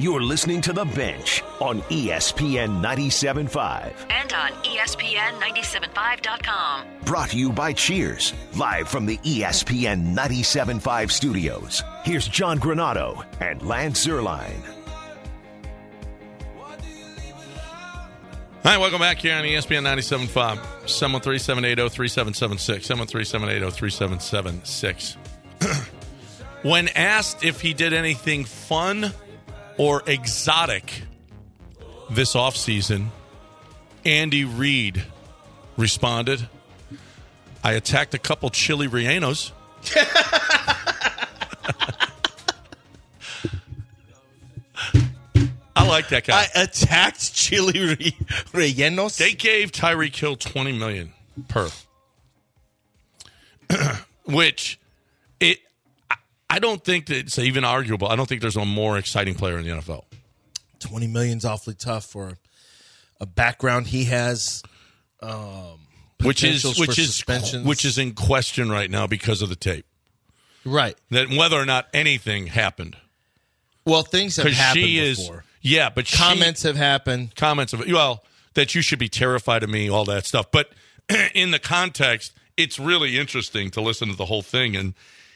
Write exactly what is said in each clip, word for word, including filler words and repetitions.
You're listening to The Bench on E S P N ninety-seven point five. And on E S P N ninety-seven point five dot com. Brought to you by Cheers, live from the E S P N ninety-seven point five studios. Here's John Granado and Lance Zierlein. Hi, welcome back here on E S P N ninety-seven point five. seven one three, seven eight zero, three seven seven six. seven one three, seven eight zero, three seven seven six. When asked if he did anything fun or exotic this offseason, Andy Reid responded, I attacked a couple chili rellenos. I like that guy. I attacked chili re- rellenos. They gave Tyreek Hill twenty million dollars per. Which, it, I, I don't think that it's even arguable. I don't think there's a more exciting player in the N F L. twenty million dollars is awfully tough for a background he has. Um, which is which for is suspensions. which is in question right now because of the tape. Right. That whether or not anything happened. Well, things have happened she before. Is, yeah, but comments she, have happened. Comments of well, that you should be terrified of me, all that stuff. But in the context, it's really interesting to listen to the whole thing. And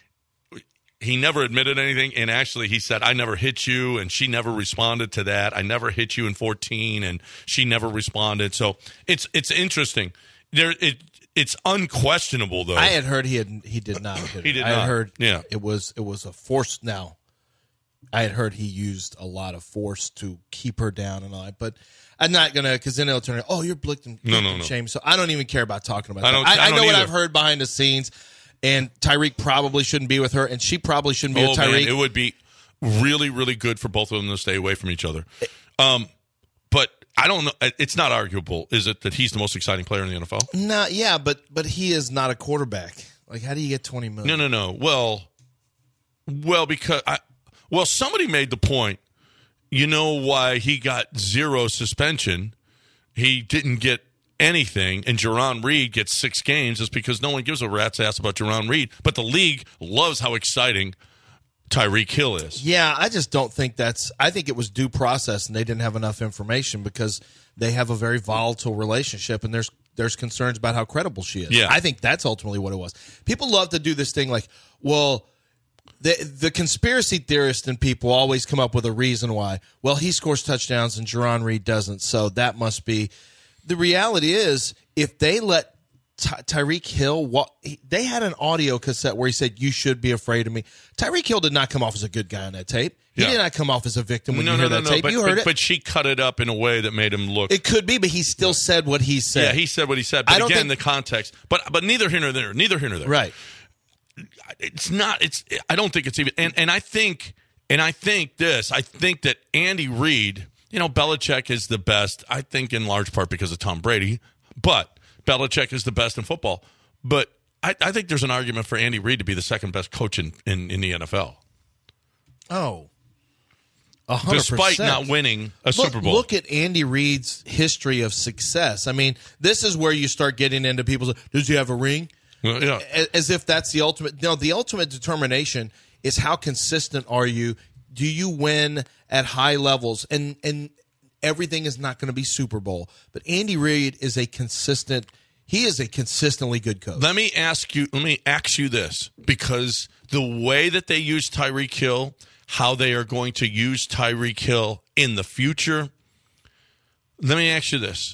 he never admitted anything. And actually, he said, I never hit you. And she never responded to that. I never hit you in fourteen. And she never responded. So it's it's interesting. There, it It's unquestionable, though. I had heard he had he did not hit her. He did I not. had heard yeah. it was it was a force now. I had heard he used a lot of force to keep her down and all that, but I'm not gonna because then it'll turn out, oh, you're victim, victim no, no, no. shame. So I don't even care about talking about I that. don't, I, I, I don't know what either. I've heard behind the scenes, and Tyreek probably shouldn't be with her, and she probably shouldn't be oh, with Tyreek. Man, it would be really, really good for both of them to stay away from each other. Um, but I don't know. It's not arguable, is it, that he's the most exciting player in the N F L? No, yeah, but but he is not a quarterback. Like, how do you get twenty million? No, no, no. Well, well, because I, well, somebody made the point. You know why he got zero suspension? He didn't get anything, and Jerron Reed gets six games. Is because no one gives a rat's ass about Jerron Reed, but the league loves how exciting Tyreek Hill is. Yeah, I just don't think that's – I think it was due process, and they didn't have enough information because they have a very volatile relationship, and there's there's concerns about how credible she is. Yeah. I think that's ultimately what it was. People love to do this thing like, well, the, the conspiracy theorists and people always come up with a reason why. Well, he scores touchdowns and Jerron Reed doesn't, so that must be – the reality is if they let – Ty- Tyreek Hill, what, he, they had an audio cassette where he said, you should be afraid of me. Tyreek Hill did not come off as a good guy on that tape. He Yeah. did not come off as a victim when no, you no, hear no, that no, tape. But, you heard but, it. but she cut it up in a way that made him look. It could be, but he still said what he said. Yeah, he said what he said. But I don't again, think- the context. But but neither here nor there. Neither here nor there. Right. It's not. It's. I don't think it's even. And and I think and I think this. I think that Andy Reid. You know, Belichick is the best. I think in large part because of Tom Brady. But Belichick is the best in football. But I, I think there's an argument for Andy Reid to be the second best coach in, in, in the N F L. Oh. one hundred percent. Despite not winning a look, Super Bowl. Look at Andy Reid's history of success. I mean, this is where you start getting into people's, does he have a ring? Well, yeah. As if that's the ultimate. No, the ultimate determination is how consistent are you? Do you win at high levels? And and everything is not going to be Super Bowl. But Andy Reid is a consistent He is a consistently good coach. Let me ask you. Let me ask you this, because the way that they use Tyreek Hill, how they are going to use Tyreek Hill in the future. Let me ask you this: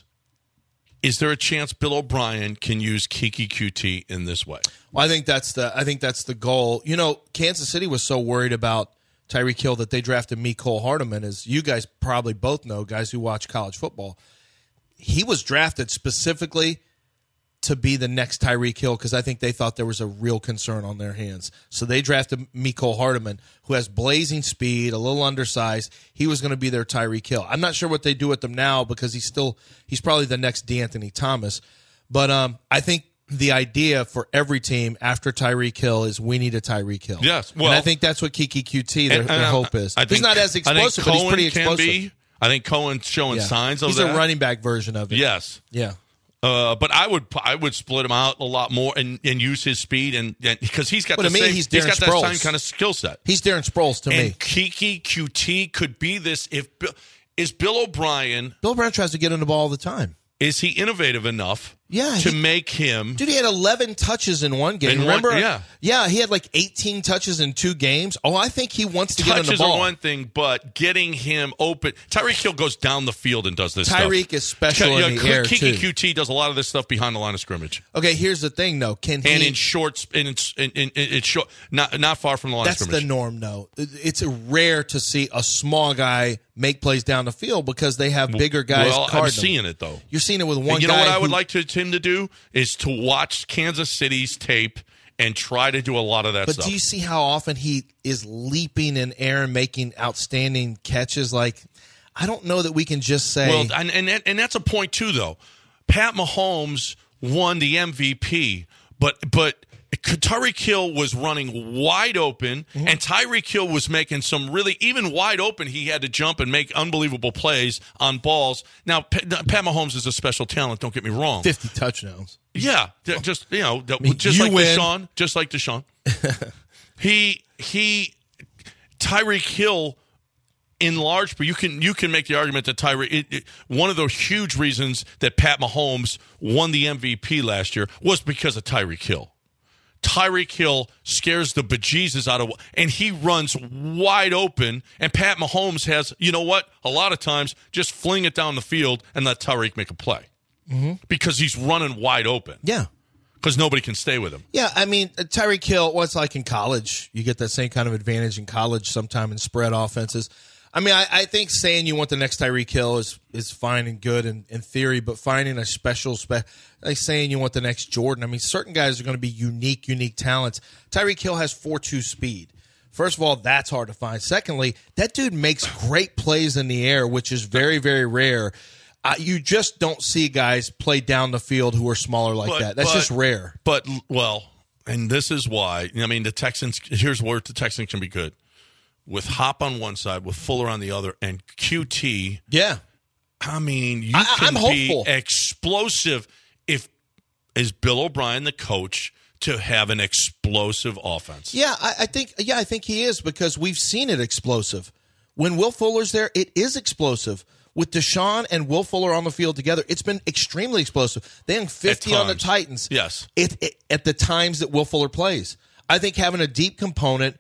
is there a chance Bill O'Brien can use Kiki Q T in this way? Well, I think that's the. I think that's the goal. You know, Kansas City was so worried about Tyreek Hill that they drafted Mecole Hardman, as you guys probably both know, guys who watch college football. He was drafted specifically to be the next Tyreek Hill because I think they thought there was a real concern on their hands. So they drafted Mecole Hardman, who has blazing speed, a little undersized. He was going to be their Tyreek Hill. I'm not sure what they do with him now because he's still he's probably the next DeAnthony Thomas. But um, I think the idea for every team after Tyreek Hill is we need a Tyreek Hill. Yes, well, and I think that's what Kiki Q T their, and, their and hope is. I think, he's not as explosive, but he's pretty Can explosive. be. I think Cohen's showing Yeah. signs of he's that. He's a running back version of it. Yes. Yeah. Uh, but I would I would split him out a lot more and, and use his speed and because he's got But the to me, same, he's he's Darren got that Sproles. same kind of skill set. He's Darren Sproles to and me. Kiki Q T could be this if Bill, is Bill O'Brien. Bill O'Brien tries to get in the ball all the time. Is he innovative enough Yeah, to he- make him? Dude, he had eleven touches in one game. In one- Remember? yeah. Yeah, he had like eighteen touches in two games. Oh, I think he wants to get in the Touches ball. are one thing, but getting him open. Tyreek Hill goes down the field and does this Tyreek stuff. is special in the air, Kiki too. Q T does a lot of this stuff behind the line of scrimmage. Okay, here's the thing, though. Can he, And in shorts, and it's in, in, in, it's short, not not far from the line that's of scrimmage. the norm, though. It's rare to see a small guy make plays down the field because they have bigger guys Well, card I'm them. seeing it though. You're seeing it with one And you guy know what I would who- like to, him to do is to watch Kansas City's tape and try to do a lot of that But stuff. do you see how often he is leaping in air and making outstanding catches? Like, I don't know that we can just say. Well, and and that- and that's a point too, though. Pat Mahomes won the M V P, but but Tyreek Hill was running wide open, Mm-hmm. and Tyreek Hill was making some really even wide open. He had to jump and make unbelievable plays on balls. Now, Pat, Pat Mahomes is a special talent. Don't get me wrong. fifty touchdowns. Yeah, th- just you know, th- mean, just you like win. Deshaun, just like Deshaun. he he, Tyreek Hill. In large, but you can you can make the argument that Tyreek. It, it, one of the huge reasons that Pat Mahomes won the M V P last year was because of Tyreek Hill. Tyreek Hill scares the bejesus out of, and he runs wide open. And Pat Mahomes has, you know what? A lot of times, just fling it down the field and let Tyreek make a play mm-hmm. because he's running wide open. Yeah. Because nobody can stay with him. Yeah, I mean, uh, Tyreek Hill, what's like in college, you get that same kind of advantage in college sometime in spread offenses. I mean, I, I think saying you want the next Tyreek Hill is is fine and good in, in theory, but finding a special, spe- like saying you want the next Jordan, I mean, certain guys are going to be unique, unique talents. Tyreek Hill has four two speed. First of all, that's hard to find. Secondly, that dude makes great plays in the air, which is very, very rare. Uh, you just don't see guys play down the field who are smaller like But- that. That's but- just rare. But, well, and this is why, I mean, the Texans, here's where the Texans can be good. With Hop on one side, with Fuller on the other, and Q T, Yeah. I mean, you I- can I'm be hopeful. explosive if is Bill O'Brien the coach to have an explosive offense. Yeah, I, I think. Yeah, I think he is because we've seen it explosive. When Will Fuller's there, it is explosive. With Deshaun and Will Fuller on the field together, it's been extremely explosive. They hung fifty on the times. Titans. Yes. It, it at the times that Will Fuller plays. I think having a deep component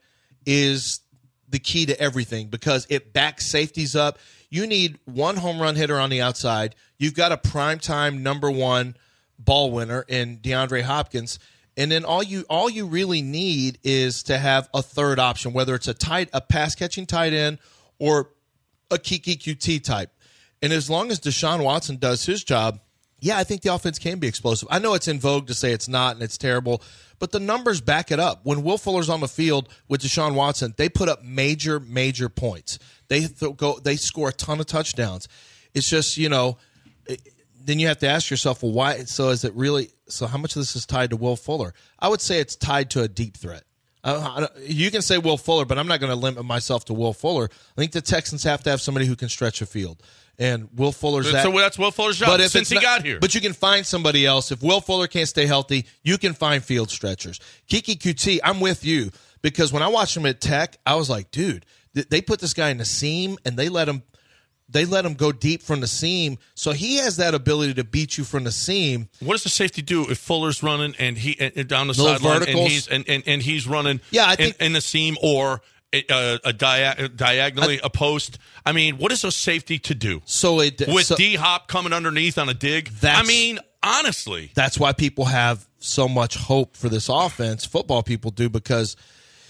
is the key to everything because it backs safeties up. You need one home run hitter on the outside. You've got a primetime number one ball winner in DeAndre Hopkins. And then all you all you really need is to have a third option, whether it's a tight a pass catching tight end or a Kiki Q T type. And as long as Deshaun Watson does his job, yeah, I think the offense can be explosive. I know it's in vogue to say it's not and it's terrible, but the numbers back it up. When Will Fuller's on the field with Deshaun Watson, they put up major, major points. They th- go, they score a ton of touchdowns. It's just, you know, it, then you have to ask yourself, well, why? So is it really? So how much of this is tied to Will Fuller? I would say it's tied to a deep threat. Uh, you can say Will Fuller, but I'm not going to limit myself to Will Fuller. I think the Texans have to have somebody who can stretch a field. And Will Fuller's that. So that's Will Fuller's job But if since it's he not- got here. But you can find somebody else. If Will Fuller can't stay healthy, you can find field stretchers. Kiki Q T, I'm with you because when I watched him at Tech, I was like, dude, th- they put this guy in the seam and they let him they let him go deep from the seam. So he has that ability to beat you from the seam. What does the safety do if Fuller's running and he and, and down the Little sideline and verticals? he's and, and, and he's running Yeah, I in, think- in the seam or a, a dia- diagonally a post? I mean, what is a safety to do So it with so D Hop coming underneath on a dig? That's- I mean, honestly, that's why people have so much hope for this offense. Football people do because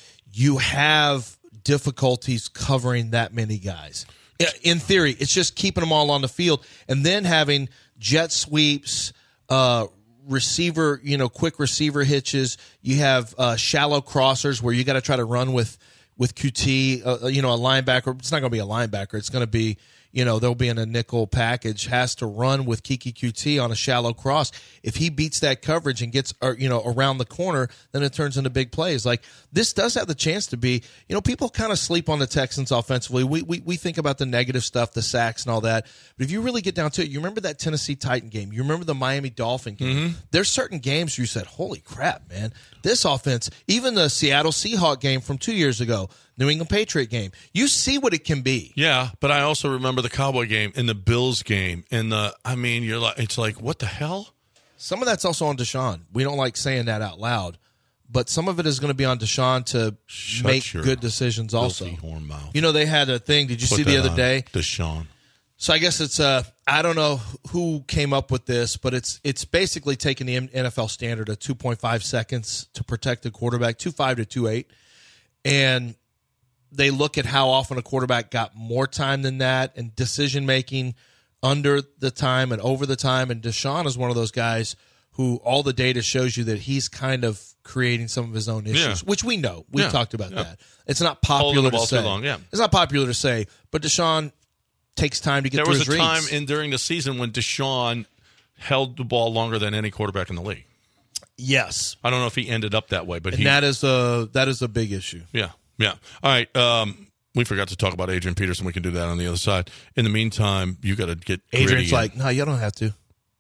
you have difficulties covering that many guys. In theory, it's just keeping them all on the field and then having jet sweeps, uh, receiver, you know, quick receiver hitches. You have uh, shallow crossers where you got to try to run with with Q T, uh, you know, a linebacker. It's not going to be a linebacker. It's going to be, you know, they'll be in a nickel package, has to run with Kiki Q T on a shallow cross. If he beats that coverage and gets, uh, you know, around the corner, then it turns into big plays. Like, this does have the chance to be, you know, people kind of sleep on the Texans offensively. We, we we think about the negative stuff, the sacks and all that. But if you really get down to it, you remember that Tennessee Titan game. You remember the Miami Dolphin game. Mm-hmm. There's certain games where you said, holy crap, man, this offense, even the Seattle Seahawks game from two years ago, New England Patriot game, you see what it can be. Yeah, but I also remember the Cowboy game and the Bills game. And the, I mean, you're like, it's like, what the hell? Some of that's also on Deshaun. We don't like saying that out loud, but some of it is going to be on Deshaun to Shut make good decisions also. Horn mouth. You know, they had a thing. Did you Put see the other on day? Deshaun. So I guess it's uh I don't know who came up with this, but it's it's basically taking the N F L standard of two point five seconds to protect the quarterback, two point five to two point eight, and they look at how often a quarterback got more time than that and decision making under the time and over the time. And Deshaun is one of those guys who all the data shows you that he's kind of creating some of his own issues, Yeah. which we know. We've Yeah. talked about Yeah. that. It's not Holding popular the to ball say. too long, yeah. It's not popular to say, but Deshaun takes time to get There through was his a time reads. in during the season when Deshaun held the ball longer than any quarterback in the league. Yes. I don't know if he ended up that way, but And he. that is a that is a big issue. Yeah, yeah. All right. Um, we forgot to talk about Adrian Peterson. We can do that on the other side. In the meantime, you got to get Adrian's Gritty in. like, no, you don't have to.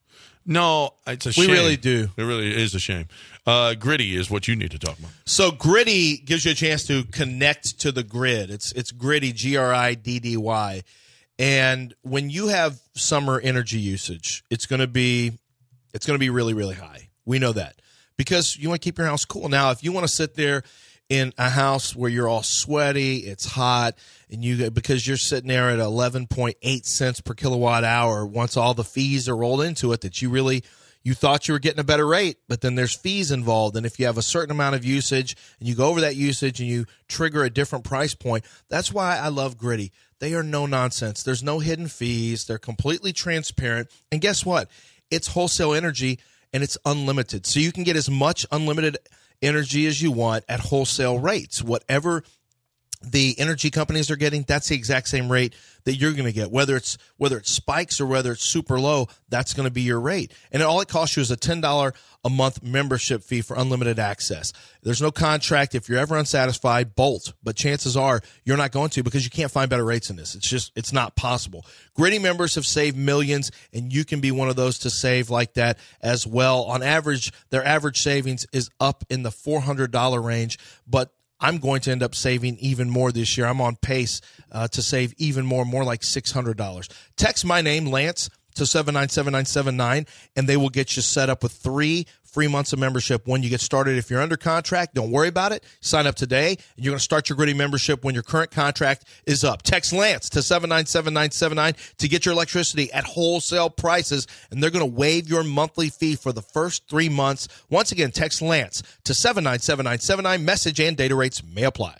No, it's a We shame. really do. It really is a shame. Uh, Gritty is what you need to talk about. So Gritty gives you a chance to connect to the grid. It's it's Gritty, G R I D D Y. And when you have summer energy usage, it's going to be it's going to be really, really high. We know that because you want to keep your house cool. Now, if you want to sit there in a house where you're all sweaty, it's hot, and you because you're sitting there at eleven point eight cents per kilowatt hour, once all the fees are rolled into it, that you really you thought you were getting a better rate, but then there's fees involved. And if you have a certain amount of usage and you go over that usage and you trigger a different price point, that's why I love Gritty. They are no nonsense. There's no hidden fees. They're completely transparent. And guess what? It's wholesale energy and it's unlimited. So you can get as much unlimited energy as you want at wholesale rates. Whatever the energy companies are getting, that's the exact same rate that you're going to get. Whether it's whether it spikes or whether it's super low, that's going to be your rate. And all it costs you is a ten dollars a month membership fee for unlimited access. There's no contract. If you're ever unsatisfied, bolt. But chances are you're not going to because you can't find better rates than this. It's just, it's not possible. Gritty members have saved millions, and you can be one of those to save like that as well. On average, their average savings is up in the four hundred dollars range, but I'm going to end up saving even more this year. I'm on pace uh, to save even more, more like six hundred dollars. Text my name, Lance, to seven nine seven nine seven nine, and they will get you set up with three free months of membership when you get started. If you're under contract, don't worry about it. Sign up today, and you're going to start your Gritty membership when your current contract is up. Text Lance to seven nine seven nine seven nine to get your electricity at wholesale prices, and they're going to waive your monthly fee for the first three months. Once again, text Lance to seven nine seven nine seven nine. Message and data rates may apply.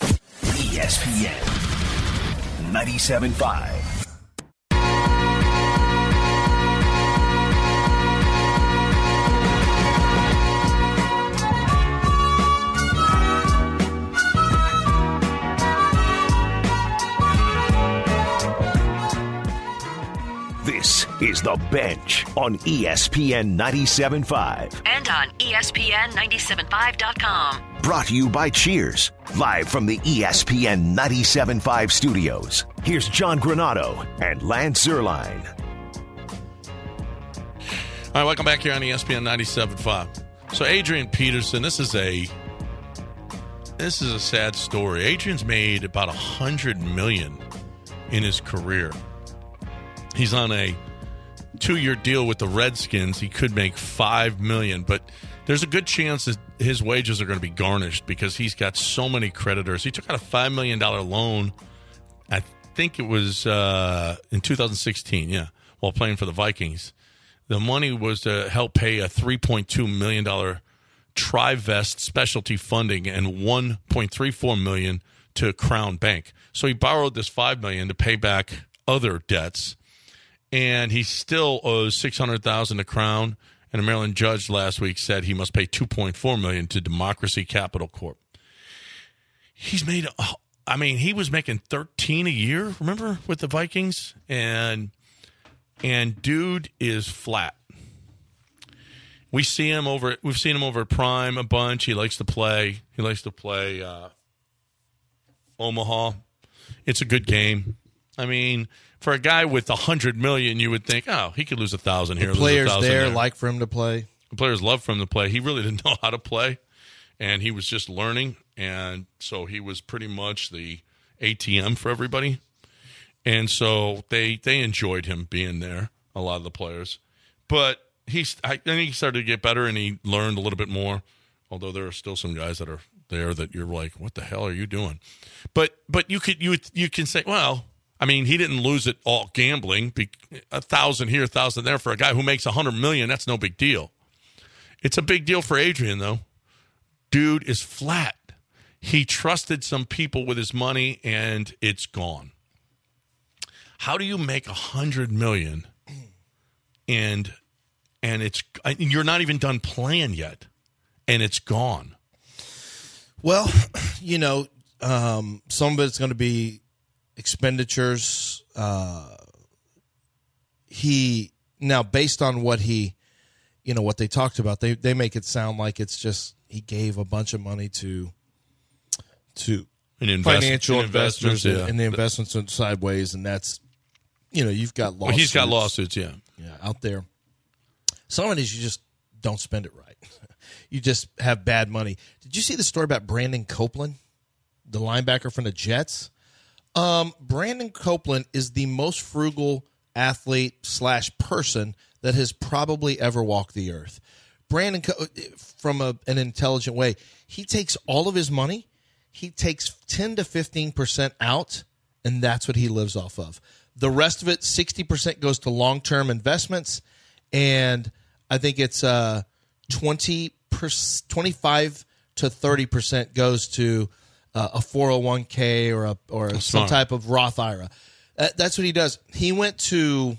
E S P N ninety-seven point five. This is The Bench on E S P N ninety-seven point five. And on E S P N ninety-seven five dot com. Brought to you by Cheers, live from the E S P N ninety-seven point five studios. Here's John Granado and Lance Zierlein. All right, welcome back here on E S P N ninety-seven point five. So Adrian Peterson, this is a this is a sad story. Adrian's made about a hundred million in his career. He's on a two-year deal with the Redskins. He could make five million dollars, but there's a good chance that his wages are going to be garnished because he's got so many creditors. He took out a five million dollars loan, I think it was uh, in two thousand sixteen, yeah, while playing for the Vikings. The money was to help pay a three point two million dollars Trivest specialty funding and one point three four million dollars to Crown Bank. So he borrowed this five million dollars to pay back other debts. And he still owes six hundred thousand dollars to Crown, and a Maryland judge last week said he must pay two point four million dollars to Democracy Capital Corp. He's made a, I mean, he was making thirteen a year, remember, with the Vikings? And and dude is flat. We see him over we've seen him over at Prime a bunch. He likes to play. He likes to play uh, Omaha. It's a good game. I mean, for a guy with a hundred million, you would think, oh, he could lose a thousand here. The players lose a there, there like for him to play. The players love for him to play. He really didn't know how to play, and he was just learning. And so he was pretty much the A T M for everybody. And so they they enjoyed him being there, a lot of the players. But he's I think he started to get better, and he learned a little bit more, although there are still some guys that are there that you're like, what the hell are you doing? But but you could you you can say, well, I mean, he didn't lose it all gambling. A thousand here, a thousand there for a guy who makes a hundred million. That's no big deal. It's a big deal for Adrian, though. Dude is flat. He trusted some people with his money, and it's gone. How do you make a hundred million, and and it's you're not even done playing yet, and it's gone? Well, you know, um, some of it's going to be expenditures. Uh, he now, based on what he, you know, what they talked about, they they make it sound like it's just he gave a bunch of money to to invest, financial investors, yeah. and the investments went sideways, and that's, you know, you've got lawsuits. Well, he's got lawsuits, yeah, yeah, out there. Some of it is you just don't spend it right. You just have bad money. Did you see the story about Brandon Copeland, the linebacker from the Jets? Um, Brandon Copeland is the most frugal athlete slash person that has probably ever walked the earth. Brandon, from a, an intelligent way, he takes all of his money, he takes ten to fifteen percent out, and that's what he lives off of. The rest of it, sixty percent goes to long-term investments, and I think it's uh, twenty, twenty-five to thirty percent goes to uh, a four oh one k or a or That's some smart. type of Roth I R A. Uh, that's what he does. He went to,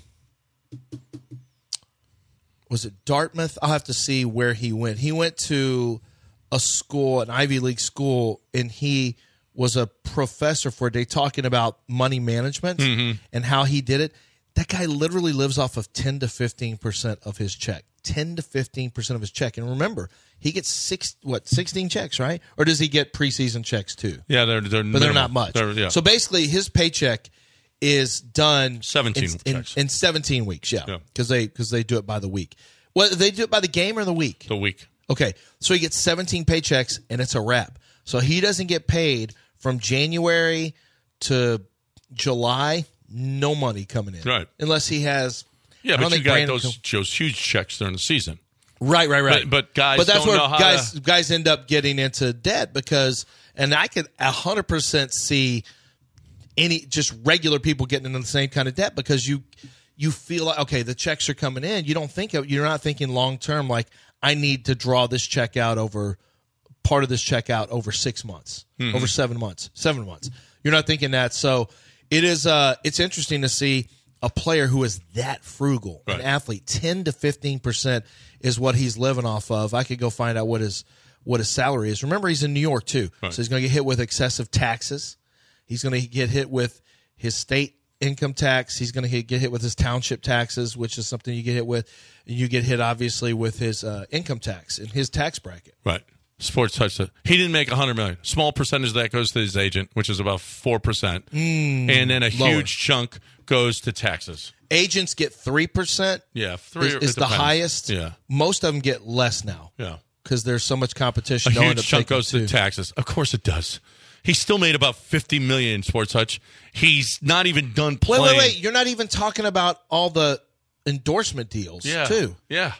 was it Dartmouth? I'll have to see where he went. He went to a school, an Ivy League school, and he was a professor for a day talking about money management Mm-hmm. and how he did it. That guy literally lives off of ten to fifteen percent of his check. ten to fifteen percent of his check. And remember, he gets six, what, sixteen checks, right? Or does he get preseason checks too? Yeah, they're they're But they're not much. They're, yeah. So basically, his paycheck is done seventeen in, in, checks. in seventeen weeks, yeah, Yeah. because they because they do it by the week. Well, they do it by the game or the week. the week. Okay, so he gets seventeen paychecks, and it's a wrap. So he doesn't get paid from January to July. No money coming in, Right. Unless he has. Yeah, I don't but you think got Brandon those, Com- those huge checks during the season. Right, right, right. But, but guys but that's don't where know how guys to... guys end up getting into debt because, and I could a hundred percent see any just regular people getting into the same kind of debt because you you feel like, okay, the checks are coming in. You don't think of, you're not thinking long term. Like, I need to draw this check out over part of this check out over six months, Mm-hmm. over seven months, seven months. You're not thinking that. So it is. Uh, it's interesting to see a player who is that frugal, Right. an athlete. Ten to fifteen percent is what he's living off of. I could go find out what his what his salary is. Remember, he's in New York too, Right. so he's going to get hit with excessive taxes. He's going to get hit with his state income tax. He's going to get hit with his township taxes, which is something you get hit with. You get hit, obviously, with his uh, income tax and his tax bracket. Right. Sports touch. He didn't make a hundred million. Small percentage of that goes to his agent, which is about four percent, Mm, and then a lower. huge chunk goes to taxes. Agents get three percent. Yeah, three Is, it is the depends. highest. Yeah, Most of them get less now. yeah. Because there's so much competition. A they'll end huge up chunk taking goes to two. taxes. Of course it does. He still made about fifty million in Sports Touch. He's not even done Wait, playing. wait, wait! You're not even talking about all the endorsement deals, Yeah, too. Yeah.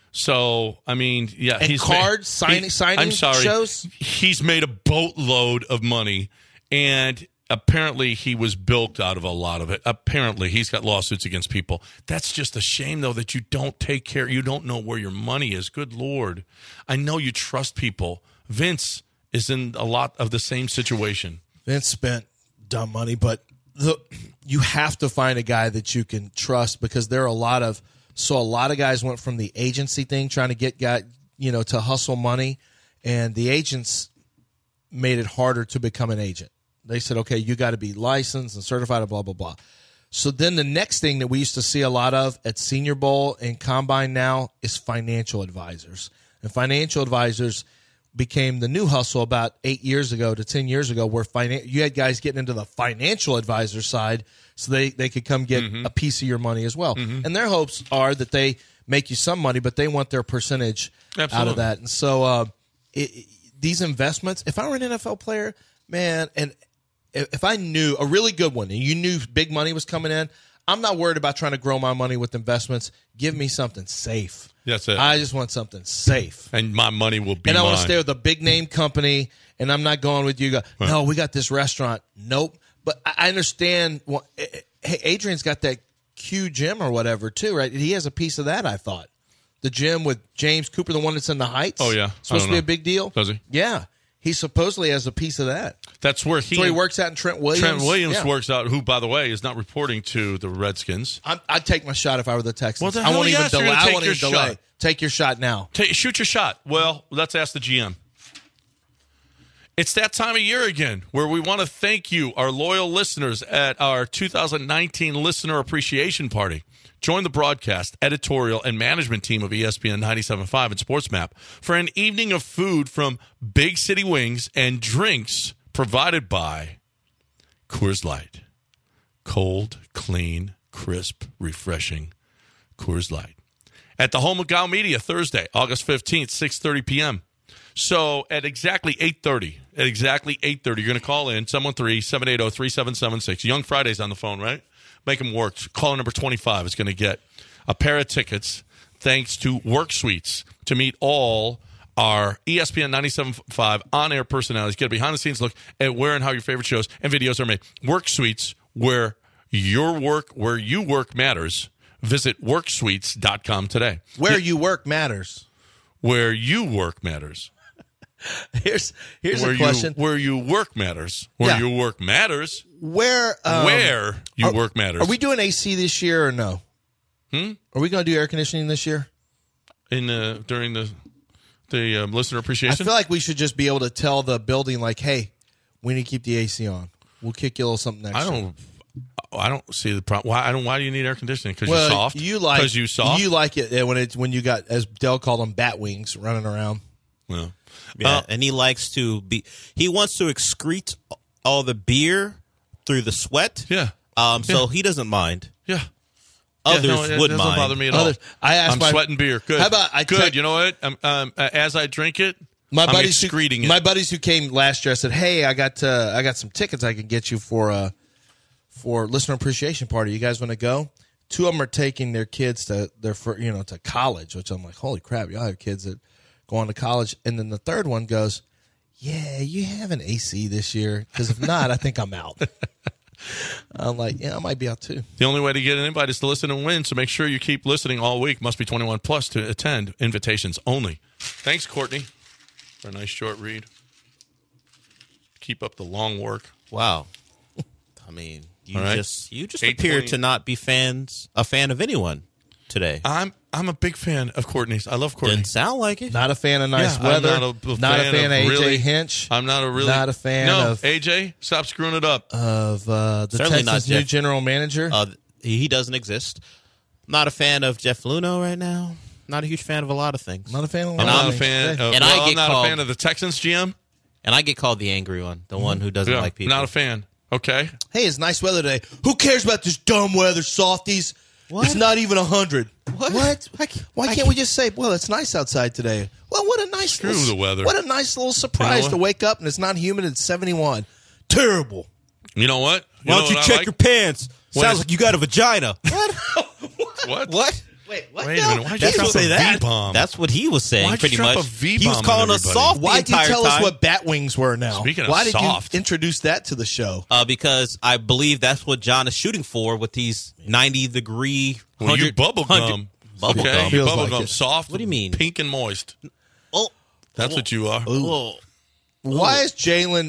So I mean, yeah, And he's cards, signing- he- signing I'm sorry, shows? He's made a boatload of money, and apparently he was bilked out of a lot of it. Apparently he's got lawsuits against people. That's just a shame, though, that you don't take care. You don't know where your money is. Good Lord, I know you trust people. Vince is in a lot of the same situation. Vince spent dumb money, but the, you have to find a guy that you can trust because there are a lot of so a lot of guys went from the agency thing trying to get guy you know to hustle money, and the agents made it harder to become an agent. They said, okay, you got to be licensed and certified and blah, blah, blah. So then the next thing that we used to see a lot of at Senior Bowl and Combine now is financial advisors. And financial advisors became the new hustle about eight years ago to ten years ago, where finan- you had guys getting into the financial advisor side so they, they could come get mm-hmm. a piece of your money as well. Mm-hmm. And their hopes are that they make you some money, but they want their percentage Absolutely. out of that. And so uh, it, it, these investments, if I were an N F L player, man, and if I knew a really good one and you knew big money was coming in, I'm not worried about trying to grow my money with investments. Give me something safe. That's it. I just want something safe. And my money will be And I mine. want to stay with a big name company, and I'm not going with you. Go, Right. no, we got this restaurant. Nope. But I understand. Well, hey, Adrian's got that Q gym or whatever, too, right? He has a piece of that, I thought. The gym with James Cooper, the one that's in the Heights. Oh, yeah. Supposed to be a big deal. Does he? Yeah. He supposedly has a piece of that. That's where he, That's where he works out in Trent Williams. Trent Williams Yeah. works out, who, by the way, is not reporting to the Redskins. I'm, I'd take my shot if I were the Texans. Well, the I hell won't yes, even you're delay. gonna I take won't your even delay. shot. Take your shot now. Take, shoot your shot. Well, let's ask the G M. It's that time of year again where we want to thank you, our loyal listeners, at our two thousand nineteen Listener Appreciation Party. Join the broadcast, editorial, and management team of E S P N ninety-seven point five and SportsMap for an evening of food from Big City Wings and drinks provided by Coors Light. Cold, clean, crisp, refreshing Coors Light. At the home of Gal Media, Thursday, August fifteenth, six thirty p.m. So at exactly eight thirty, at exactly eight thirty, you're going to call in, seven one three, seven eight zero, three seven seven six. Young Friday's on the phone, right? Make them work. Caller number twenty-five is going to get a pair of tickets thanks to Work Suites to meet all our E S P N ninety-seven point five on-air personalities. Get a behind-the-scenes look at where and how your favorite shows and videos are made. Work Suites, where your work, where you work matters. Visit work suites dot com today. Where you work matters. Where you work matters. Here's here's where a question. You, where you work matters. Where Yeah. you work matters. Where um, where you are, work matters. Are we doing A C this year or no? Hmm? Are we going to do air conditioning this year? In uh, during the the um, listener I appreciation? feel like we should just be able to tell the building, like, hey, we need to keep the A C on. We'll kick you a little something extra. I don't. I don't see the problem. Why? I don't. Why do you need air conditioning? Because well, you're soft. You like because you soft. You like it when it's when you got, as Dell called them, bat wings running around. Yeah. Yeah, Uh, and he likes to be. He wants to excrete all the beer through the sweat. Yeah. Um. So Yeah. he doesn't mind. Yeah. Others yeah, no, it would doesn't mind. bother me at all. Others- I asked I'm my- sweating beer. Good. How about I good? check- You know what? Um, um, uh, as I drink it, My I'm buddies, who, excreting it. my buddies who came last year, I said, "Hey, I got uh, I got some tickets I can get you for uh, for listener appreciation party. You guys want to go?" Two of them are taking their kids to their fir- you know to college, which I'm like, "Holy crap, y'all have kids that go on to college." And then the third one goes, "Yeah, you have an A C this year? Because if not, I think I'm out." I'm like, "Yeah, I might be out too." The only way to get an invite is to listen and win, so make sure you keep listening all week. Must be twenty-one plus to attend. Invitations only. Thanks, Courtney, for a nice short read. Keep up the long work. Wow. I mean, you All right. just you just eight appear twenty to not be fans a fan of anyone today. I'm I'm a big fan of Courtney's. I love Courtney. Didn't sound like it. Not a fan of nice Yeah, I'm weather. not a- a not fan a fan of, of A J really- Hinch. I'm not a really not a fan no, of A J. Stop screwing it up. of uh, the Certainly not Texans' new Jeff. general manager. Uh, he he doesn't exist. Not a fan of Jeff Luno right now. Not a huge fan of a lot of things. Not a fan of a I'm lot not of a things. fan. Hey. Of, And I well, I'm get not called- a fan of the Texans G M. And I get called the angry one, the one who doesn't Yeah, like people. not a fan. Okay. Hey, it's nice weather today. Who cares about this dumb weather, softies? What? It's not even a hundred. What? What? I can't- Why I can't we just say, "Well, it's nice outside today"? Well, what a nice Screw little, the weather. What a nice little surprise what? to wake up and it's not humid. It's seventy-one. Terrible. You know what? You Why know don't you what I check like? your pants? What Sounds is- like you got a vagina. What? What? Wait, what? Wait a now? minute. Why'd you That's drop what- a say that. V-bomb? That's what he was saying, Why'd you pretty drop much. a V-bomb he was on calling us everybody? soft. Why the did you entire tell us time. what bat wings were now? Speaking of Why did soft. you introduce that to the show? Uh, because I believe that's what John is shooting for with these ninety degree. Well, you 100 bubble gum. Bubble okay, gum. you Feels bubble like gum, it. soft. What do you mean? Pink and moist. Oh, That's what you are. oh. Why is Jalen?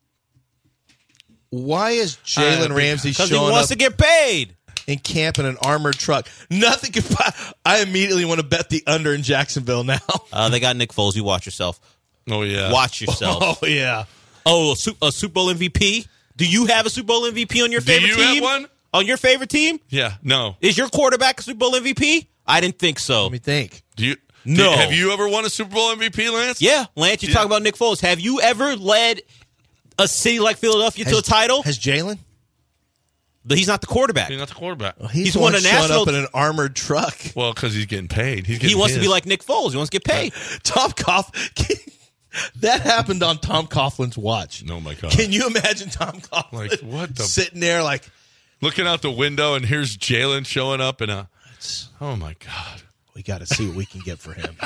Why is Jalen Uh, Ramsey Because he showing wants up to get paid. in camp in an armored truck? Nothing can. I immediately want to bet the under in Jacksonville now. Uh, they got Nick Foles. You watch yourself. Oh yeah. Watch yourself. Oh yeah. Oh, a, Su- a Super Bowl M V P. Do you have a Super Bowl M V P on your Do favorite you team? have one? On your favorite team? Yeah, no. Is your quarterback a Super Bowl M V P? I didn't think so. Let me think. Do you? No. do- have you ever won a Super Bowl M V P, Lance? Yeah, Lance, you Yeah. talk about Nick Foles. Have you ever led a city like Philadelphia to a title? Has Jalen? But he's not the quarterback. He's not the quarterback. He's, He's the won one a showing national- up in an armored truck. Well, because he's getting paid. He's getting He wants to his. be like Nick Foles. He wants to get paid. Tom Coughlin. That happened on Tom Coughlin's watch. Oh, my God. Can you imagine Tom Coughlin Like, what the- sitting there like, Looking out the window, and here's Jalen showing up in a. Oh, my God. we got to see what we can get for him.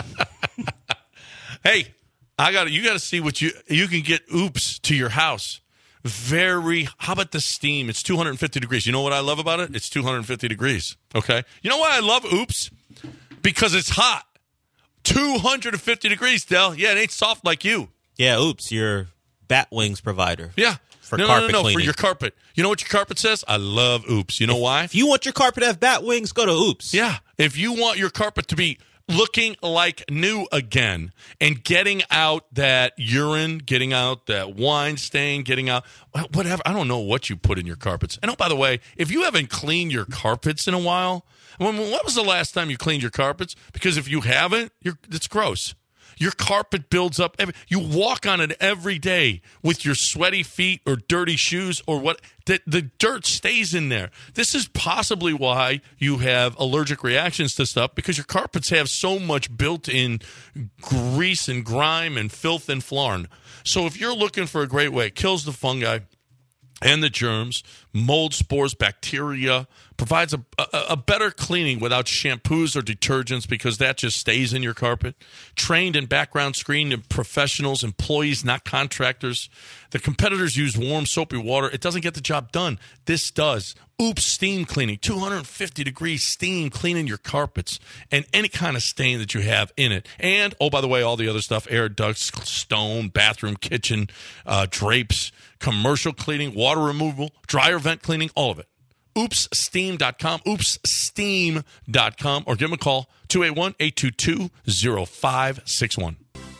Hey, I got you got to see what you you can get. Oops to your house. Very. How about the steam? It's two hundred fifty degrees. You know what I love about it? It's two hundred fifty degrees. Okay. You know why I love Oops? Because it's hot. two hundred fifty degrees, Del. Yeah, it ain't soft like you. Yeah, oops, your bat wings provider. Yeah. For no, carpet no, no, no, cleaning. for your carpet. You know what your carpet says? I love Oops. You know why? If you want your carpet to have bat wings, go to Oops. Yeah. If you want your carpet to be looking like new again and getting out that urine, getting out that wine stain, getting out whatever. I don't know what you put in your carpets. And oh, by the way, if you haven't cleaned your carpets in a while, when, when was the last time you cleaned your carpets? Because if you haven't, you're, it's gross. Your carpet builds up. Every, you walk on it every day with your sweaty feet or dirty shoes or what. The, the dirt stays in there. This is possibly why you have allergic reactions to stuff, because your carpets have so much built-in grease and grime and filth and flarn. So if you're looking for a great way, it kills the fungi and the germs, mold, spores, bacteria, provides a, a, a better cleaning without shampoos or detergents, because that just stays in your carpet. Trained and background screened and professionals, employees, not contractors. The competitors use warm, soapy water. It doesn't get the job done. This does. Oops Steam Cleaning, two hundred fifty degrees steam cleaning your carpets and any kind of stain that you have in it. And, oh, by the way, all the other stuff, air ducts, stone, bathroom, kitchen, uh, drapes, commercial cleaning, water removal, dryer vent cleaning, all of it. oops steam dot com, oops steam dot com, or give them a call, two eight one, eight two two, zero five six one.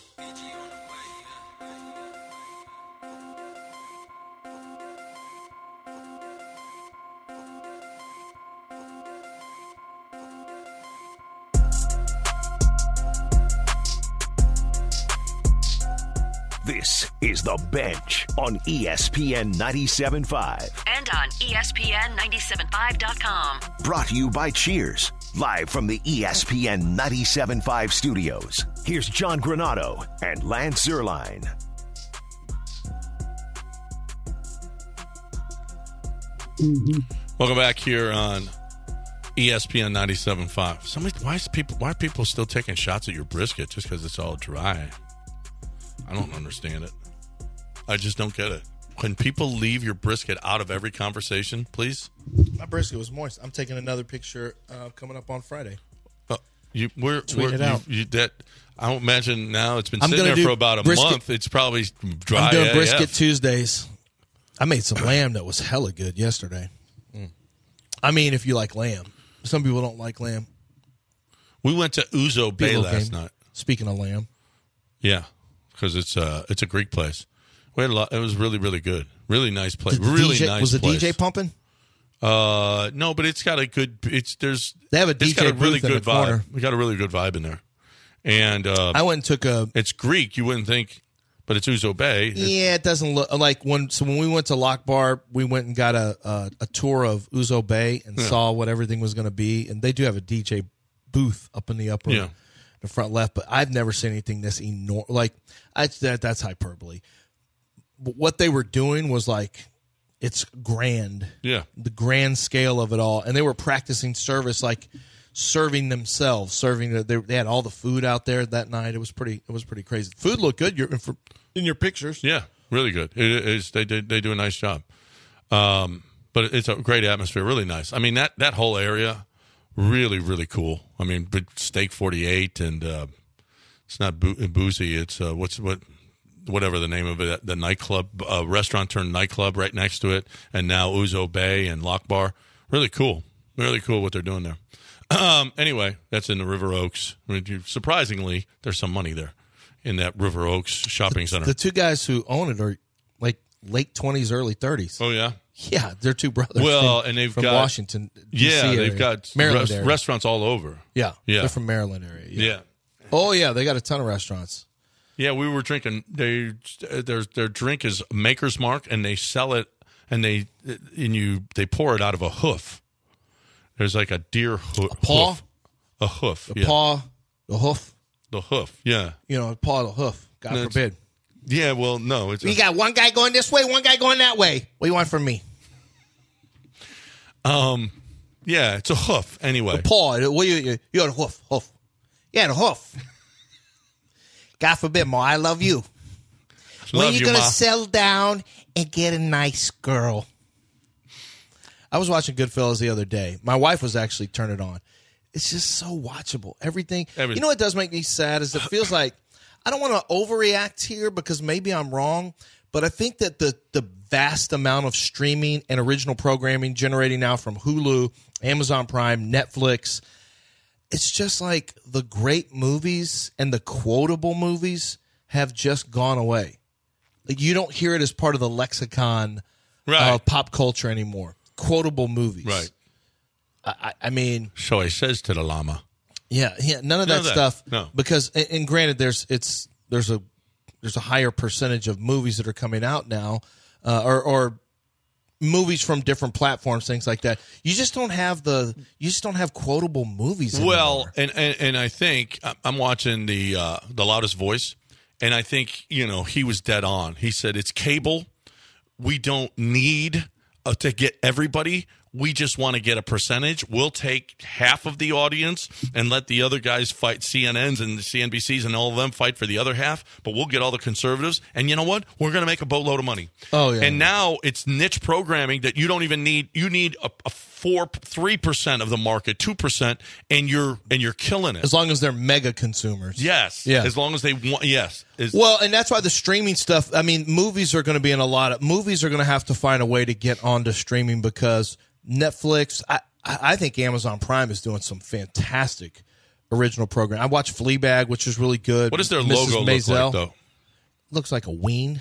This is The Bench on E S P N ninety-seven point five. And on E S P N ninety-seven five dot com. Brought to you by Cheers. Live from the E S P N ninety-seven point five studios. Here's John Granado and Lance Zierlein. Welcome back here on E S P N ninety-seven point five. Somebody, why is people? Why are people still taking shots at your brisket just because it's all dry? I don't understand it. I just don't get it. When people leave your brisket out of every conversation, please. My brisket was moist. I'm taking another picture uh, coming up on Friday. Uh, you, we're, Tweet we're it out. You, you, that I don't imagine now. It's been I'm sitting gonna there do for about a brisket. month. It's probably dry. I'm doing A F. brisket Tuesdays. I made some lamb that was hella good yesterday. Mm. I mean, if you like lamb. Some people don't like lamb. We went to Uzo Bay People last came. night. Speaking of lamb. Yeah, because it's uh it's a Greek place. We had a lot. It was really really good. Really nice place. Did the really D J, nice. was the place. D J pumping? Uh, no, but it's got a good. It's there's. They have a it's D J got a really booth in good the vibe. corner. We got a really good vibe in there, and uh, I went and took a. it's Greek. You wouldn't think, but it's Uzo Bay. It's- Yeah, it doesn't look like when. So when we went to Lock Bar, we went and got a a, a tour of Uzo Bay and Yeah. saw what everything was going to be. And they do have a D J booth up in the upper, Yeah. the front left. But I've never seen anything this enormous. Like I that that's hyperbole. But what they were doing was like, it's grand. Yeah. The grand scale of it all, and they were practicing service, like serving themselves, serving. The, they, they had all the food out there that night. It was pretty. It was pretty crazy. Food looked good. You're, for, in your pictures. Yeah, really good. It is. They did. They do a nice job. Um, but it's a great atmosphere. Really nice. I mean that that whole area, really really cool. I mean, but Steak forty-eight, and uh, it's not boo- boozy. It's uh, what's what. Whatever the name of it, the nightclub, uh, restaurant turned nightclub right next to it, and now Uzo Bay and Lock Bar. Really cool. Really cool what they're doing there. Um, anyway, that's in the River Oaks. I mean, you- surprisingly, there's some money there in that River Oaks shopping center. The two guys who own it are like late twenties, early thirties. Oh yeah. Yeah, they're two brothers. Well, from, and they've from got Washington. D C Yeah, area. they've got Maryland res- area. restaurants all over. Yeah, Yeah. they're from Maryland area. Yeah. Yeah. Oh yeah, they got a ton of restaurants. Yeah, we were drinking. They their their drink is Maker's Mark, and they sell it, and they and you they pour it out of a hoof. There's like a deer hoof, a paw? hoof, a hoof, The yeah. paw, the hoof. the hoof. Yeah, You know, the paw, the hoof. God No, it's- forbid. yeah. Well, no, it's You a, got one guy going this way, one guy going that way. What do you want from me? um, yeah, it's a hoof. Anyway, Paw. What you? You you got a hoof, hoof. Yeah, the hoof. God forbid, Ma, I love you. when Love you you, gonna Ma. settle down and get a nice girl? I was watching Goodfellas the other day. My wife was actually turning it on. It's just so watchable. Everything. Everything. You know what does make me sad is it feels like I don't want to overreact here because maybe I'm wrong, but I think that the the vast amount of streaming and original programming generating now from Hulu, Amazon Prime, Netflix, it's just like the great movies and the quotable movies have just gone away. Like you don't hear it as part of the lexicon Right. of pop culture anymore. Quotable movies. right. I, I- I mean, So he says to the llama. yeah, yeah, none of that, None of that. stuff. No. Because and, and granted, there's it's there's a there's a higher percentage of movies that are coming out now, uh, or or movies from different platforms, things like that. You just don't have the you just don't have quotable movies anymore. Well, and, and and I think I'm watching the uh, the Loudest Voice, and I think you know he was dead on. He said it's cable. We don't need uh, to get everybody. We just want to get a percentage. We'll take half of the audience and let the other guys fight C N Ns and the C N B Cs and all of them fight for the other half. But we'll get all the conservatives. And you know what? We're going to make a boatload of money. Oh, yeah. And now it's niche programming that you don't even need. You need a, a four, three percent of the market, two percent, and you're and you're killing it. as long as they're mega consumers. Yes. Yeah. As long as they want. Yes. Is- Well, and that's why the streaming stuff. I mean, movies are going to be in a lot of movies are going to have to find a way to get onto streaming because Netflix. I I think Amazon Prime is doing some fantastic original program. I watched Fleabag, which is really good. what does their Missus logo Maisel. look like, though? Looks like a ween.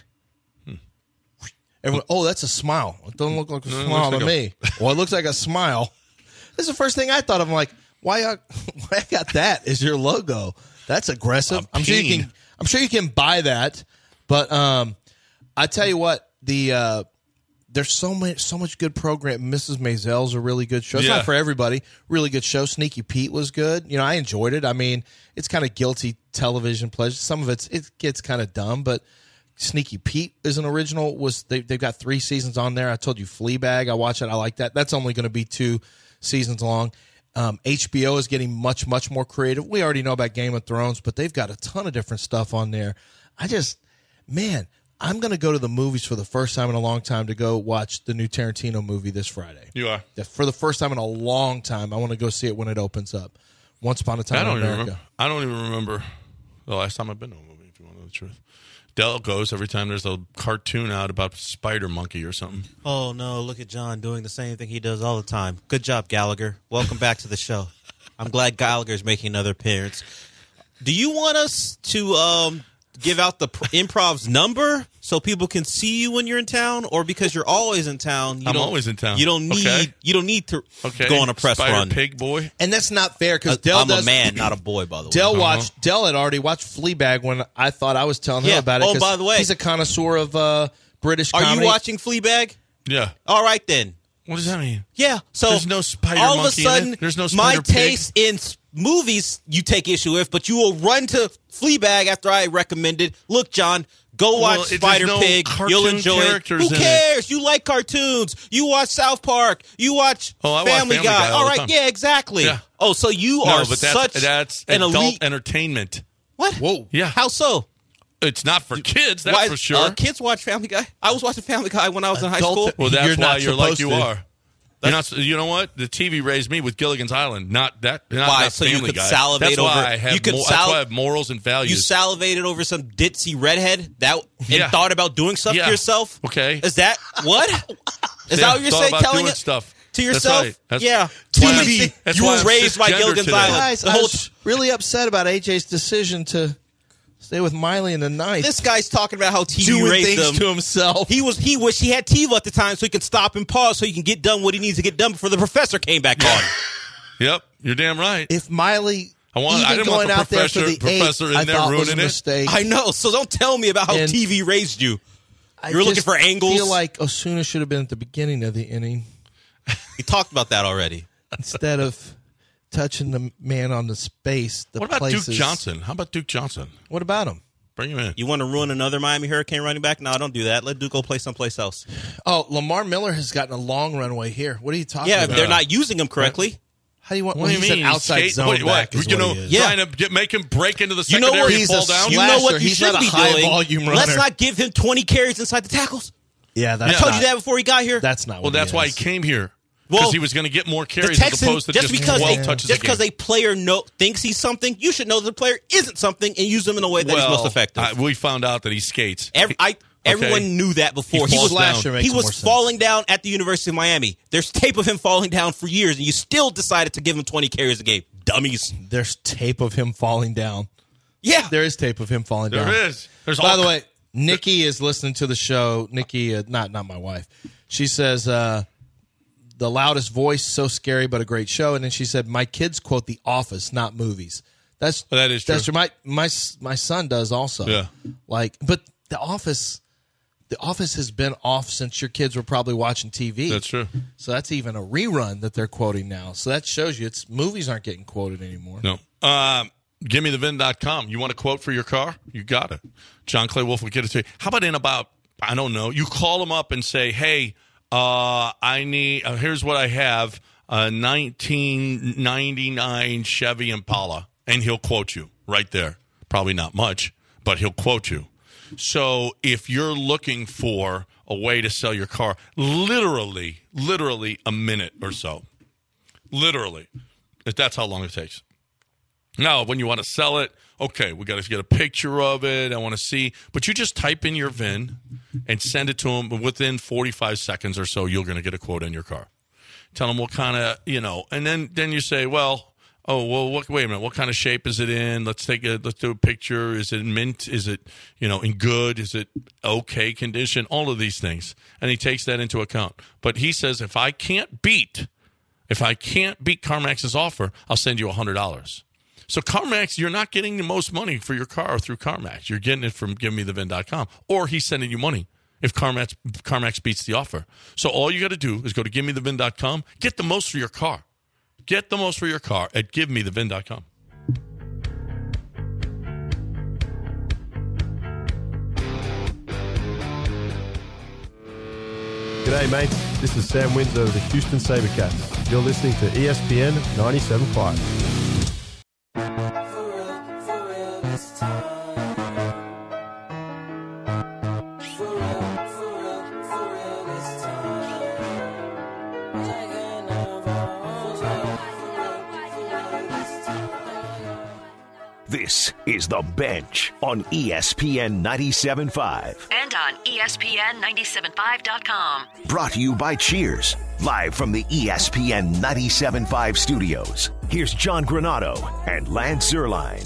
Everyone, oh, that's a smile. It doesn't look like a No, it smile looks to like me. Well, it looks like a smile. This is the first thing I thought of. I'm like, why? I, why I got that as your logo? That's aggressive. A I'm sure you peen. can. I'm sure you can buy that, but um, I tell you what, the uh, there's so much so much good program. Missus Maisel's a really good show. It's Yeah. not for everybody. Really good show. Sneaky Pete was good. You know, I enjoyed it. I mean, it's kind of guilty television pleasure. Some of it's it gets kind of dumb, but Sneaky Pete is an original. Was they, they've got three seasons on there. I told you Fleabag. I watch it. I like that. That's only going to be two seasons long. Um, H B O is getting much, much more creative. We already know about Game of Thrones, but they've got a ton of different stuff on there. I just, man, I'm going to go to the movies for the first time in a long time to go watch the new Tarantino movie this Friday. You are. Yeah, for the first time in a long time, I want to go see it when it opens up. Once Upon a Time I don't in even America. remember. I don't even remember the last time I've been to a movie. If you want to know the truth, Dell goes every time there's a cartoon out about Spider Monkey or something. Oh, no, look at John doing the same thing he does all the time. Good job, Gallagher. Welcome back to the show. I'm glad Gallagher's making another appearance. Do you want us to um, give out the pr- Improv's number so people can see you when you're in town, or because you're always in town? You I'm don't, always in town. You don't need. Okay. You don't need to Okay, go on a press Spider run. Pig boy. And that's not fair because Uh, Dell I'm does. a man, not a boy, by the way. Dell watched. Dell had already watched Fleabag when I thought I was telling him Yeah. about it. Oh, 'cause by the way. he's a connoisseur of uh, British Are comedy. you watching Fleabag? Yeah. All right then. What does that mean? Yeah. So There's no spider all of a monkey in it? sudden, There's no my spider pig? taste in s- movies you take issue with, but you will run to Fleabag after I recommended. Look, John, go watch Well, it- there's Spider no Pig. You'll cartoon enjoy it. characters Who in it. cares? You like cartoons. You watch South Park. You watch Oh, I watch Family, Family Guy. Guy all all the right. time. Yeah, exactly. Yeah. Oh, so you No, are but that's such that's an adult elite. entertainment. What? Whoa. Yeah. How so? It's not for kids, that's Why- for sure. Uh, kids watch Family Guy. I was watching Family Guy when I was in high Adult- school. well, that's You're why not you're like supposed you to. are. You're not, you know what? The T V raised me with Gilligan's Island, not that. Not, Why? not So you Family could Guy. salivate that's over- Why I have you could mo- sal- that's why I have morals and values. You salivated over some ditzy redhead that and Yeah. thought about doing stuff Yeah. to yourself. Okay. Is that what? Is Yeah, that what you're thought saying? about Telling doing it stuff to That's yourself? right. That's- yeah. that's why T V. I'm- that's You why were I'm raised by cisgender Gilligan's today. Island. Guys, The I whole was really upset about A J's decision to Stay with Miley in the ninth. This guy's talking about how T V doing raised things him. to himself. He was he wished he had TiVo at the time so he could stop and pause so he can get done what he needs to get done before the professor came back on. Yep, you're damn right. If Miley I want, even I didn't going want the out there for professor, the professor eighth, in I there thought was a ruining it. mistake. I know, so don't tell me about how And- T V raised you. I You're looking just for angles? I feel like Osuna should have been at the beginning of the inning He talked about that already. instead of touching the man on the space. The What about places. Duke Johnson? How about Duke Johnson? What about him? Bring him in. You want to ruin another Miami Hurricane running back? No, don't do that. Let Duke go play someplace else. Oh, Lamar Miller has gotten a long runway here. What are you talking Yeah, about? if they're not using him correctly. How do you want? What well, do you he's mean? an outside Skate- zone what, what? back. Is you what know, he is. Yeah. trying to get, make him break into the You know secondary what? and He's fall a down? You know what Slasher. you He's should not a be high doing? volume Let's runner. not give him twenty carries inside the tackles. Yeah, that's I told not, you that before he got here. That's not. Well, What that's he why he is. came here. Well, Because he was going to get more The carries as Texans, opposed to just just, because twelve they, touches just a because game. a player know, thinks he's something, you should know that the player isn't something and use them in a way that well, is most effective. I, we found out that he skates. Every, I, Everyone knew that before. He He, falls was down. Slasher makes he more was sense. falling down at the University of Miami. There's tape of him falling down for years, and you still decided to give him twenty carries a game. Dummies. There's tape of him falling down. Yeah. There is tape of him falling There down. is. There's By all the way, Nikki is listening to the show. Nikki, uh, not not my wife. She says uh, the loudest voice, so scary, but a great show. And then she said, "My kids quote The Office, not movies." That's That is That's true. true. My my my son does also. Yeah. Like, but The Office, The Office has been off since your kids were probably watching T V. That's true. So that's even a rerun that they're quoting now. So that shows you it's movies aren't getting quoted anymore. No. Um, give me the vin dot com. You want a quote for your car? You got it. John Clay Wolf will get it to you. How about in about, I don't know, you call them up and say, hey, uh, I need, uh, here's what I have, a nineteen ninety-nine Chevy Impala. And he'll quote you right there. Probably not much, but he'll quote you. So if you're looking for a way to sell your car, literally, literally a minute or so. Literally. If that's how long it takes. Now, when you want to sell it, okay, we got to get a picture of it. I want to see. But you just type in your V I N and send it to them. Within forty-five seconds or so, you're going to get a quote on your car. Tell them what kind of, you know, and then, then you say, well, oh, well, what, wait a minute. What kind of shape is it in? Let's take a, let's do a picture. Is it mint? Is it, you know, in good? Is it okay condition? All of these things. And he takes that into account. But he says, if I can't beat, if I can't beat CarMax's offer, I'll send you one hundred dollars. So CarMax, you're not getting the most money for your car through CarMax. You're getting it from give me the vin dot com. Or he's sending you money if CarMax, CarMax beats the offer. So all you got to do is go to give me the vin dot com. Get the most for your car. Get the most for your car at give me the vin dot com. G'day, mates. This is Sam Windsor of the Houston SaberCats. You're listening to E S P N ninety-seven point five. This is The Bench on E S P N ninety-seven point five. And on E S P N ninety-seven point five dot com. Brought to you by Cheers, live from the E S P N ninety-seven point five studios. Here's John Granado and Lance Zierlein.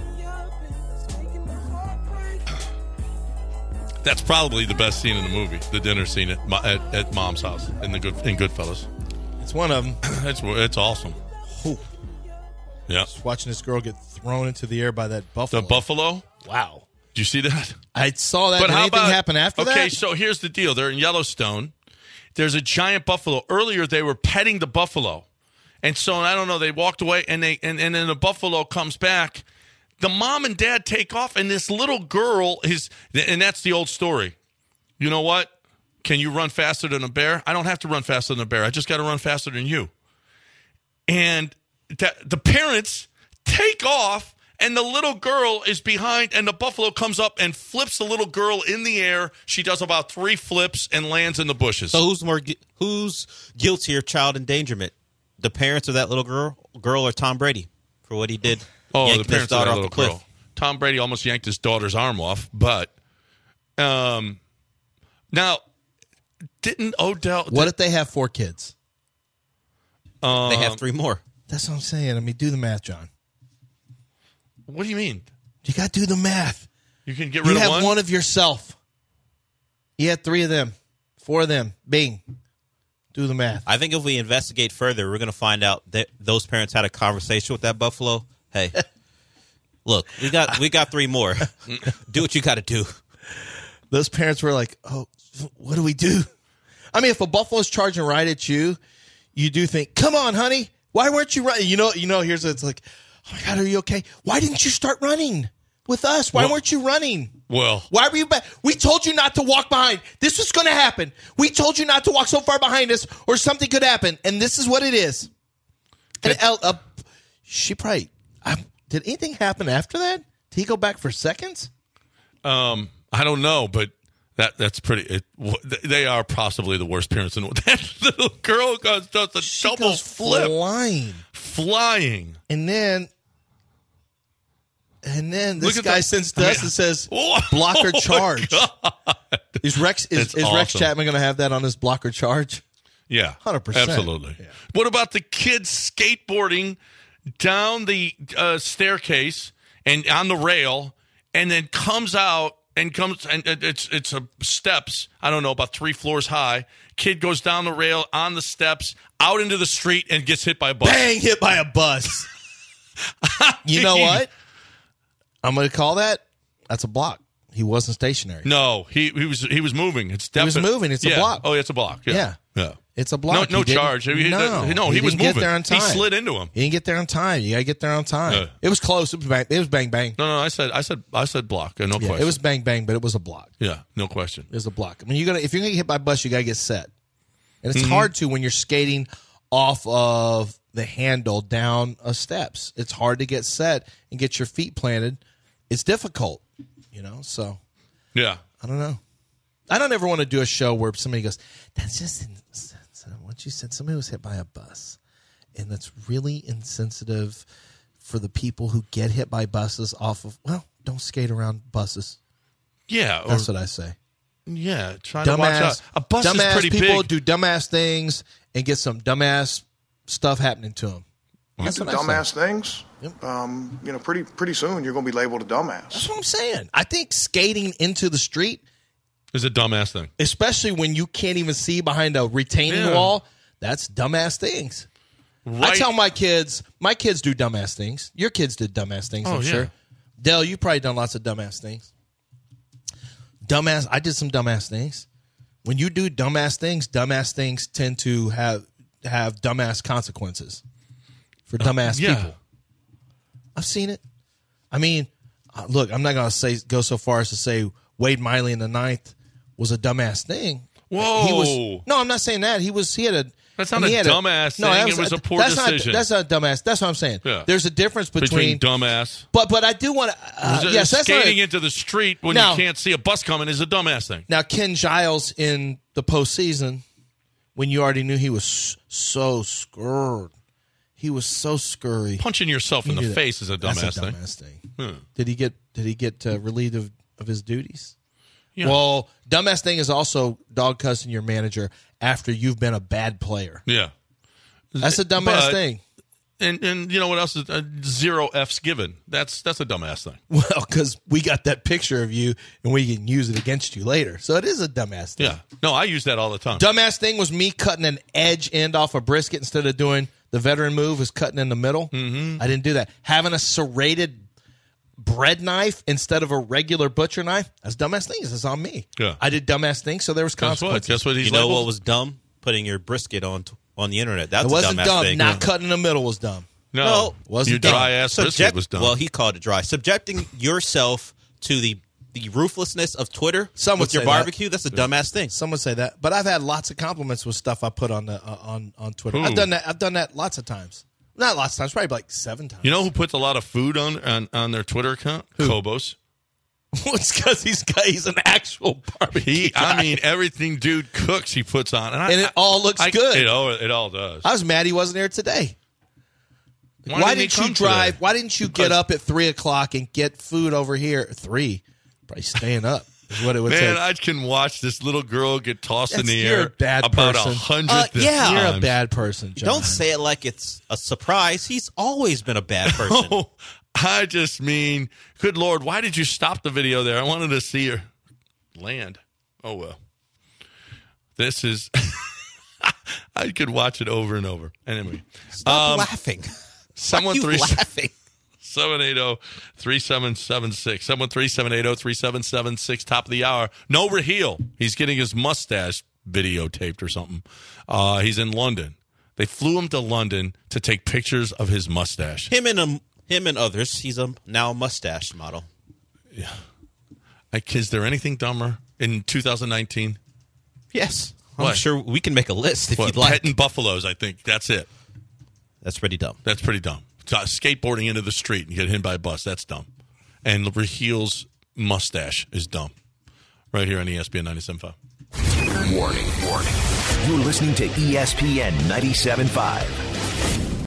That's probably the best scene in the movie, the dinner scene at, mo- at, at Mom's house in the good in Goodfellas. It's one of them. It's it's awesome. Ooh. Yeah, Just watching this girl get thrown into the air by that buffalo. the buffalo. Wow. Do you see that? I saw that. But Did how anything about happen after that? Okay, so here's the deal. They're in Yellowstone. There's a giant buffalo. Earlier, they were petting the buffalo, and so I don't know. They walked away, and they and, and then the buffalo comes back. The mom and dad take off, and this little girl is, and that's the old story. You know what? Can you run faster than a bear? I don't have to run faster than a bear. I just got to run faster than you. And that, the parents take off, and the little girl is behind, and the buffalo comes up and flips the little girl in the air. She does about three flips and lands in the bushes. So who's more gu- who's guilty of child endangerment? The parents of that little girl, girl, or Tom Brady for what he did? oh, the yanking his parents of daughter that off little the cliff. girl. Tom Brady almost yanked his daughter's arm off, but um, now didn't Odell? What did, if they have four kids? um, They have three more. That's what I'm saying. I mean, do the math, John. what do you mean? You got to do the math. You can get rid You of have one? one of yourself. You had three of them, four of them. Bing. Do the math. I think if we investigate further, we're going to find out that those parents had a conversation with that buffalo. Hey, look, we got we got three more. Do what you got to do. Those parents were like, oh, what do we do? I mean, if a buffalo's charging right at you, you do think, come on, honey. Why weren't you running? You know, you know. Here's it's like, oh my God, are you okay? Why didn't you start running with us? Why Well- weren't you running? Well, Why were you back? We told you not to walk behind. This was going to happen. We told you not to walk so far behind us, or something could happen. And this is what it is. And El, uh, she probably um, did anything happen after that? Did he go back for seconds? um, I don't know, but that that's pretty. It, w- they are possibly the worst parents in the world. That little girl goes does a She double goes flip, flying, flying. and then. And then this Look at guy the- sends I to mean- us and says, Whoa, blocker oh my charge. God. Is Rex is, It's is Rex awesome. Chapman going to have that on his blocker charge? Yeah, one hundred percent. absolutely. What about the kids skateboarding down the uh, staircase and on the rail, and then comes out and comes and it- it's it's a steps. I don't know, about three floors high. Kid goes down the rail on the steps out into the street and gets hit by a bus. Bang, hit by a bus. You know what? I'm going to call that. That's a block. He wasn't stationary. No, he he was he was moving. It's He was definitely moving. It's a yeah. block. Oh, it's a block. Yeah, Yeah. yeah. It's a No, block. no He didn't- charge. He- no, no, he was didn't get moving. there on He time. slid into him. He didn't get there on time. You got to get there on time. Yeah. It was close. It was bang. It was bang bang. No, no. I said I said I said block. Uh, No Yeah, question. it was bang bang, but it was a block. yeah, no question. It was a block. I mean, you're gonna if you're gonna get hit by a bus, you got to get set, and Mm-hmm. it's hard to when you're skating off of the handle down a steps. It's hard to get set and get your feet planted. It's difficult, you know. So Yeah. I don't know. I don't ever want to do a show where somebody goes, "That's just what you said." Somebody was hit by a bus, and that's really insensitive for the people who get hit by buses off of. Well, don't skate around buses. Yeah. Or, That's what I say. yeah. Trying to watch Dumbass, out. A bus is dumbass pretty people big. do dumbass things and get some dumbass stuff happening to them. That's do what I say. dumbass things, um, you know, pretty pretty soon you're going to be labeled a dumbass. That's what I'm saying. I think skating into the street, It's a dumbass thing. especially when you can't even see behind a retaining Yeah. wall, that's dumbass things. Right. I tell my kids, my kids do dumbass things. Your kids did dumbass things, Oh, I'm yeah. sure. Dell, you've probably done lots of dumbass things. Dumbass, I did some dumbass things. When you do dumbass things, dumbass things tend to have have dumbass consequences for dumbass yeah. people. I've seen it. I mean, uh, look, I'm not going to say go so far as to say Wade Miley in the ninth was a dumbass thing. Whoa. He was, no, I'm not saying that. He was. He had a. That's not he a had dumbass thing. that It was a poor that's decision. Not, that's not a dumbass. That's what I'm saying. Yeah. There's a difference Between, between. dumbass. but but I do want to. Uh, S- yes, that's not skating a, into the street when Now- you can't see a bus coming is a dumbass thing. now Ken Giles in the postseason, when you already knew he was so scared, he was so scurry. Punching yourself in You the knew that. face is a dumbass That's a thing. dumbass thing. Hmm. Did he get Did he get uh, relieved of, of his duties? Yeah. Well, dumbass thing is also dog cussing your manager after you've been a bad player. Yeah. That's a dumbass But- thing. And and you know what else is uh, zero F's given. That's that's a dumbass thing. Well, because we got that picture of you and we can use it against you later. So it is a dumbass thing. Yeah. No, I use that all the time. Dumbass thing was me cutting an edge end off a brisket instead of doing the veteran move is cutting in the middle. Mm-hmm. I didn't do that. Having a serrated bread knife instead of a regular butcher knife. That's dumbass things. It's on me. Yeah. I did dumbass things, so there was Guess what? consequences. Guess what he's You know labeled? what was dumb? Putting your brisket on t- on the internet. That's It wasn't a dumbass dumb. thing. Not cutting in the middle was dumb. No, No, wasn't your dumb. dry ass brisket Subject- was dumb. Well, he called it dry. Subjecting yourself to the the ruthlessness of Twitter Some would with your say that. barbecue, that's a dumbass thing. Some would say that, but I've had lots of compliments with stuff I put on the uh, on on Twitter. Who? I've done that. I've done that lots of times. Not lots of times, probably like seven times. you know who puts a lot of food on on, on their Twitter account? Kobos. it's because he's got, he's an actual barbecue. He, guy. I mean, everything dude cooks, he puts on, and, I, And it all looks I- good. It all it all does. I was mad he wasn't here today. Why, Why, didn't he you come drive? today? Why didn't you Because- get up at three o'clock and get food over here? Three, probably staying up is what it would Man, take. I can watch this little girl get tossed in That's- the you're air a bad about person. a hundred Uh, yeah. You're a times. bad person, John. Don't say it like it's a surprise. He's always been a bad person. Oh, I just mean, good Lord, why did you stop the video there? I wanted to see her land. Oh, well. This is, I could watch it over and over. Anyway. Stop um, laughing. Someone Why are you three, laughing? seven eight zero, three seven seven six. seven one three, seven eight zero, three seven seven six. Top of the hour. No Raheel. He's getting his mustache videotaped or something. Uh, he's in London. They flew him to London to take pictures of his mustache. Him and um, him and others. He's a now a mustache model. Yeah. I, is there anything dumber in two thousand nineteen? Yes. I'm What? sure we can make a list if What, you'd like. petting buffaloes, I think. That's it. That's pretty dumb. That's pretty dumb. So, skateboarding into the street and get hit by a bus, that's dumb. And Raheel's mustache is dumb. Right here on E S P N ninety-seven point five. Warning, warning. You're listening to E S P N ninety-seven point five.